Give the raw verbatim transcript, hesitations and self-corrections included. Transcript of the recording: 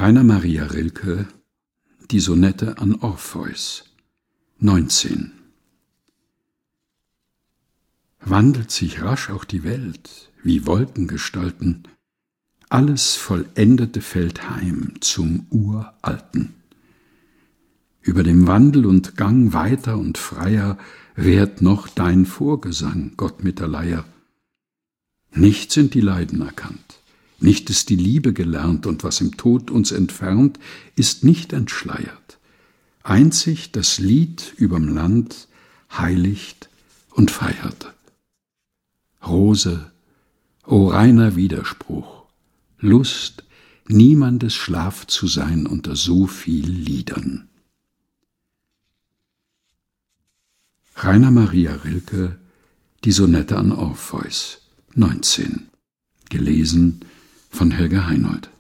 Rainer Maria Rilke, die Sonette an Orpheus, neunzehn. Wandelt sich rasch auch die Welt, wie Wolkengestalten, alles Vollendete fällt heim zum Uralten. Über dem Wandel und Gang weiter und freier währt noch dein Vorgesang, Gott mit der Leier. Nicht sind die Leiden erkannt, nicht ist die Liebe gelernt, und was im Tod uns entfernt, ist nicht entschleiert. Einzig das Lied überm Land heiligt und feiert. Rose, o reiner Widerspruch, Lust, niemandes Schlaf zu sein unter so viel Liedern. Rainer Maria Rilke, die Sonette an Orpheus, neunzehn. Gelesen von Helga Heinold.